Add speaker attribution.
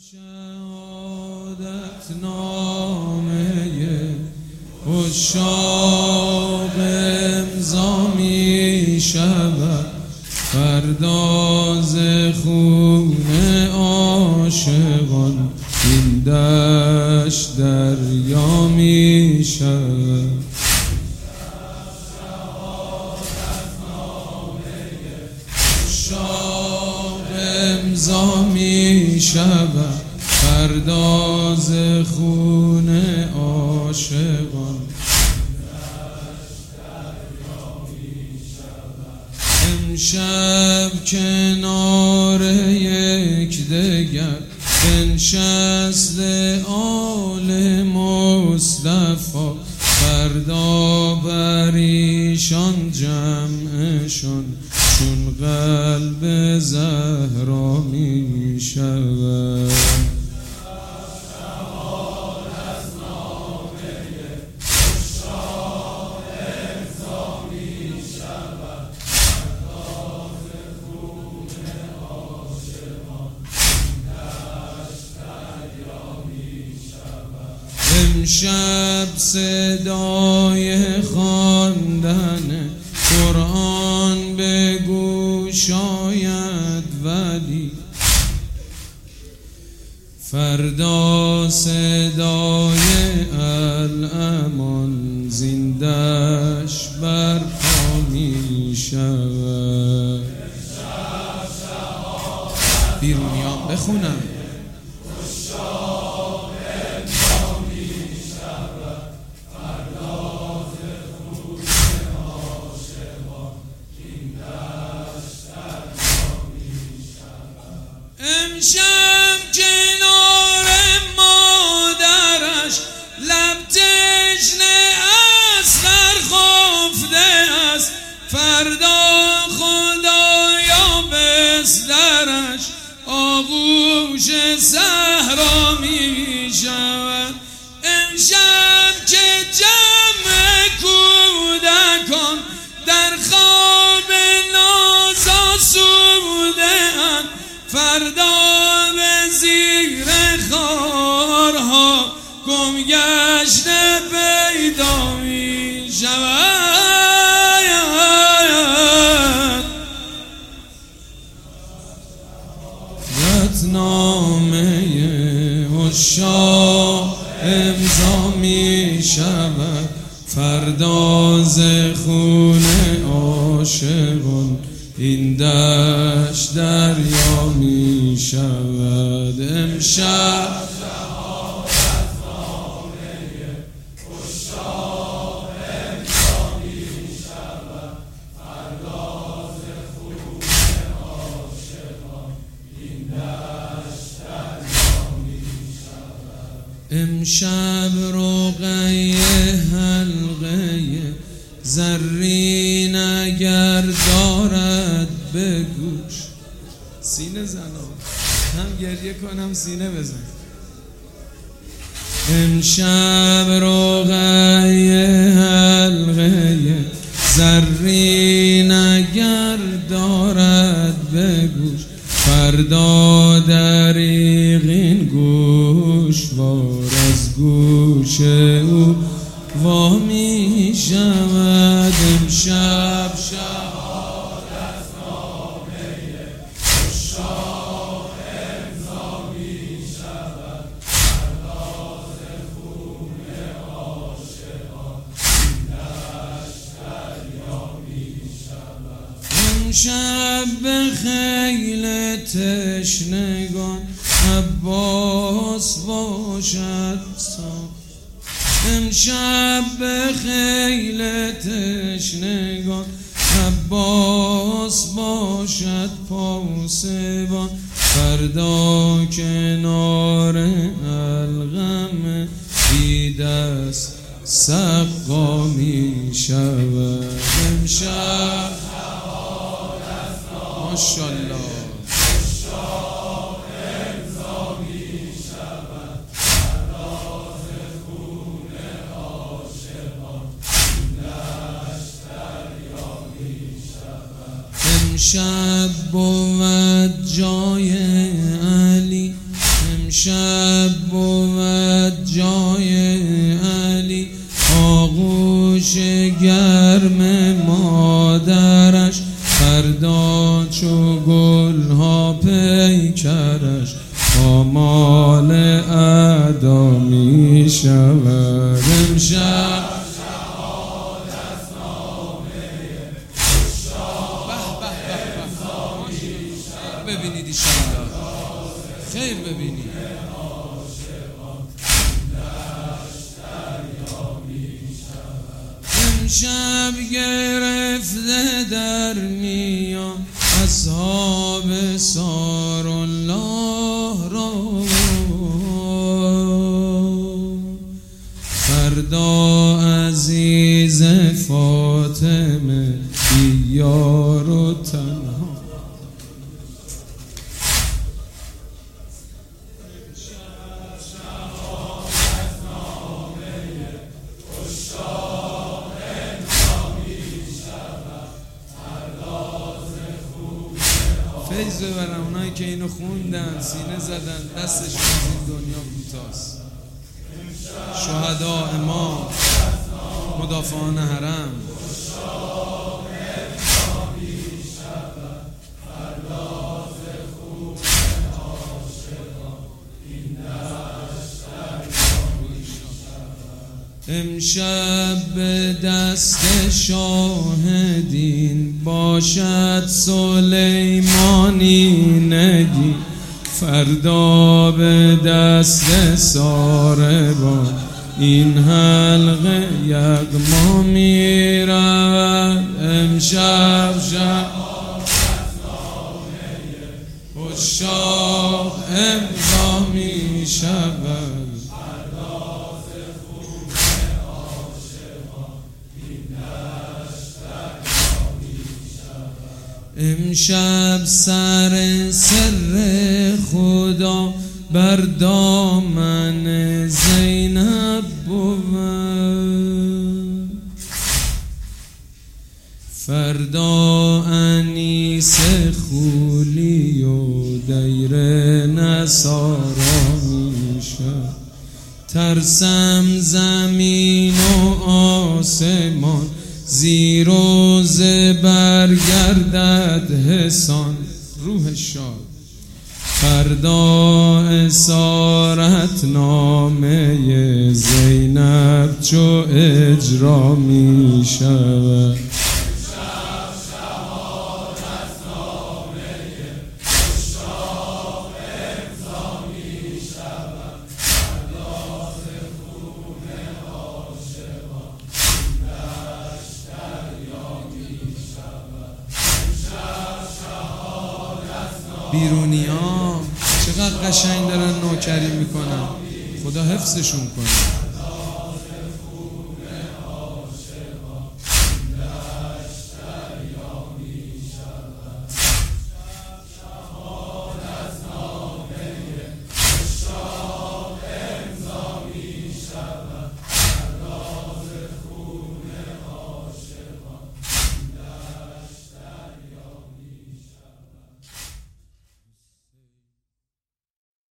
Speaker 1: شهادت نامه عشاق امضا می شود، فردا ز خون عاشقان این دشت دریا می شود. عشاق امضا می شود، فردا ز خون عاشقان امشب کنار یکدیگر بنشسته آل مصطفی، فردا بر ایشان جمعشان چون قلب زهرا می شود. امشب صدای خواندن قرآن به گوش آید، ولی فردا صدای الامان زیندش برپا می شود. بیرونیان بخونم. امشب کنار مادرش لب تشنه است، خفته است، فردا خدایا بسترش آغوش صحرا می شود. امشب که جمع کودکان در خواب ناز آسوده اند، فردا به زیر خارها گم گشته پیدا می شود. شهادتنامه عشاق امضا می شود، فردا ز خون عاشقان این دشت دریا می شود. امشب عشاق امضا می شود، فردا ز خون عاشقان این دشت دریا می شود. امشب رقیه حلقه زرین اگر دارد به گوش، سینه زنم هم گریه کنم سینه بزن. امشب رقیه حلقه زرین اگر دارد به گوش، فردا دریغین گوشوار از گوش او وا می شود. امشب شهادت نامه عشاق امضا می شود، فردا ز خون عاشقان این دشت دریا می شود. امشب به خیل تشنگان عباس باشد ساخت، امشب به خیل تشنگان عباس باشد پاسبان، فردا کنار الغم بی دست سقا می شود. امشب ماشاءالله امشب بود جای علی،
Speaker 2: امشب بود جای علی آغوش گرم مادرش، فردا چو گلها پیکرش آمال ادا می شود. امشب ببینید ایشالله خیر ببینید. امشب گرفته در میان اصحاب سار الله را، فردا عزیز فاطمه بیار و تنها. فیض ببرم اونایی که اینو خوندن، سینه زدن، دستشون از این دنیا کوتاست. شهدا، امام، مدافعان حرم. امشب به دست شاهدین باشد سلیمانی نگین، فردا به دست ساربان این حلقه یغما می رود. امشب عشاق امضا می شود. امشب سر خدا بر دامن زینب بود، فردا انیس خولی و دیر نصارا میشد. ترسم زمین و آسمان زیر و زبر گردد حسان. روح شاد فردا اسارت نامه زینب چو اجرا می شود. بیرونی ها چقدر قشنگ دارن نوکری میکنن، خدا حفظشون کنه.